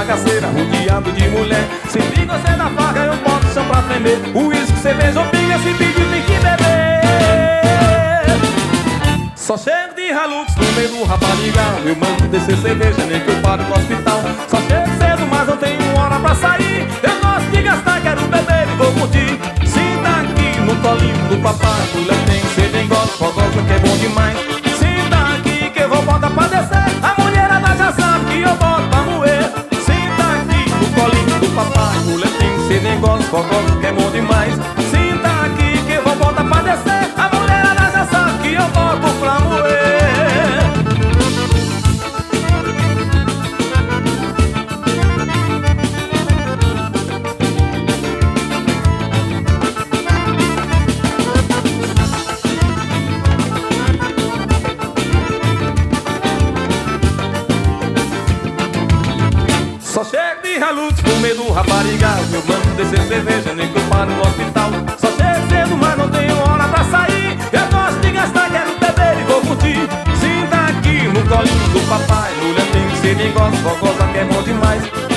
bagaceira, rodeado de mulher. Se liga você da faca, eu boto chão pra tremer. O uísque, cerveja ou pinga, se pedir tem que beber. Só chego de Hilux no meio do raparigal. Eu mando descer cerveja, nem que eu paro no hospital. Só chego cedo, mas não tenho hora pra sair. Eu gosto de gastar, quero beber e vou curtir. Sinta aqui no colinho do papai. Mulher tem que ser bem gosto, fogosa que é bom demais. Sinta aqui que eu vou botar pra descer. A mulherada já sabe que eu boto pra moer. Sinta aqui no colinho do papai. Mulher tem que ser bem gosto, fogosa que é bom demais. Sinta aqui que eu vou botar pra descer. A mulherada já sabe que eu boto pra moer. Só chego de Hilux no meio do raparigal. Eu mando descer cerveja, nem que eu paro no hospital. Só chego cedo, mas não tenho hora pra sair. Eu gosto de gastar, quero beber e vou curtir. Sinta aqui no colinho do papai. Mulher tem que ser bem gosto, fogosa que é bom demais.